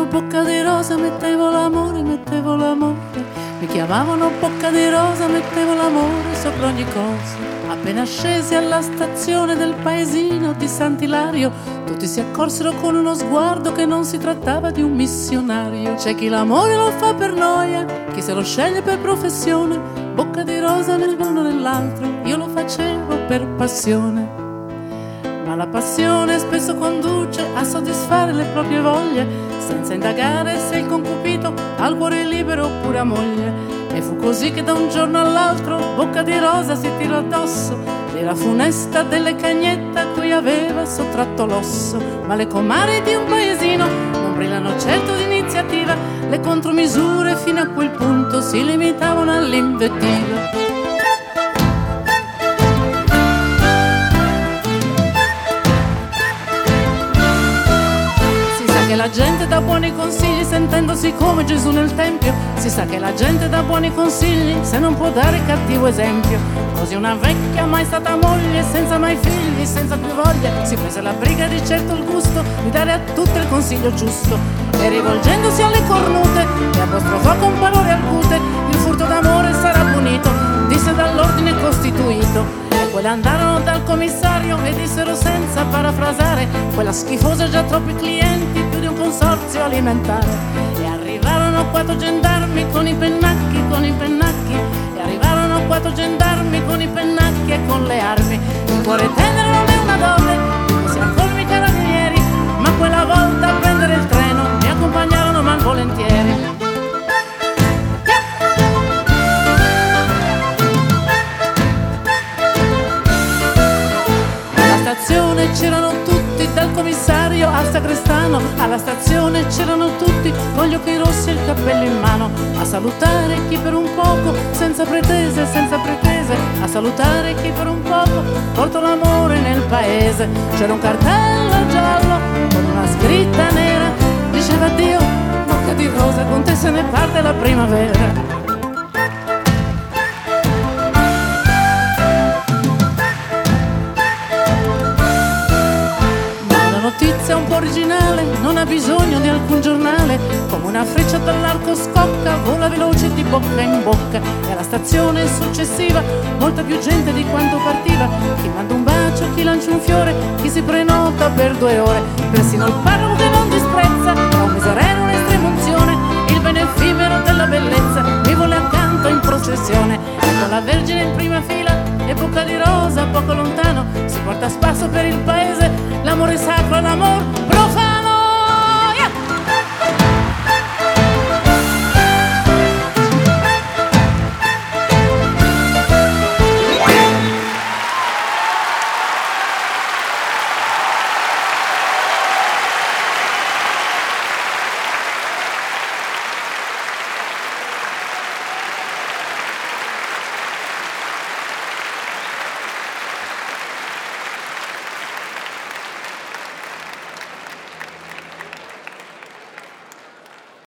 Bocca di rosa, mettevo l'amore, mettevo l'amore. Mi chiamavano Bocca di rosa, mettevo l'amore sopra ogni cosa. Appena scesi alla stazione del paesino di Sant'Ilario, tutti si accorsero con uno sguardo che non si trattava di un missionario. C'è chi l'amore lo fa per noia, chi se lo sceglie per professione. Bocca di rosa nell'uno nell'altro, io lo facevo per passione. Ma la passione spesso conduce a soddisfare le proprie voglie, senza indagare se il concupito ha il cuore libero oppure ha moglie. E fu così che da un giorno all'altro Bocca di rosa si tirò addosso l'era funesta delle cagnette a cui aveva sottratto l'osso. Ma le comari di un paesino non brillano certo di iniziativa, le contromisure fino a quel punto si limitavano all'invettiva. Che la gente dà buoni consigli sentendosi come Gesù nel Tempio. Si sa che la gente dà buoni consigli se non può dare cattivo esempio. Così una vecchia mai stata moglie, senza mai figli, senza più voglia, si prese la briga di certo il gusto di dare a tutte il consiglio giusto. E rivolgendosi alle cornute le apostrofò con parole argute: il furto d'amore sarà punito, disse dall'ordine costituito. E quelle andarono dal commissario e dissero senza parafrasare: quella schifosa ha già troppi clienti, più di un consorzio alimentare. E arrivarono 4 gendarmi con i pennacchi, con i pennacchi. E arrivarono 4 gendarmi con i pennacchi e con le armi. Il cuore tenero non è una dose, si accolmi i carabinieri, ma quella volta a prendere il treno mi accompagnarono malvolentieri. C'erano tutti, dal commissario al sacrestano. Alla stazione c'erano tutti con gli occhi rossi e il cappello in mano, a salutare chi per un poco, senza pretese, senza pretese, a salutare chi per un poco porta l'amore nel paese. C'era un cartello giallo con una scritta nera, diceva: addio Bocca di rosa, con te se ne parte la primavera. Notizia un po' originale, non ha bisogno di alcun giornale, come una freccia dall'arco scocca, vola veloce di bocca in bocca. E alla stazione successiva molta più gente di quanto partiva, chi manda un bacio, chi lancia un fiore, chi si prenota per 2 ore. Persino il parroco che non disprezza, ha un miserere, un'estrema unzione, il bene effimero della bellezza mi vuole accanto in processione. Ecco la Vergine in prima fila e Bocca di rosa poco lontano si porta a spasso per il paese l'amore sacro, l'amor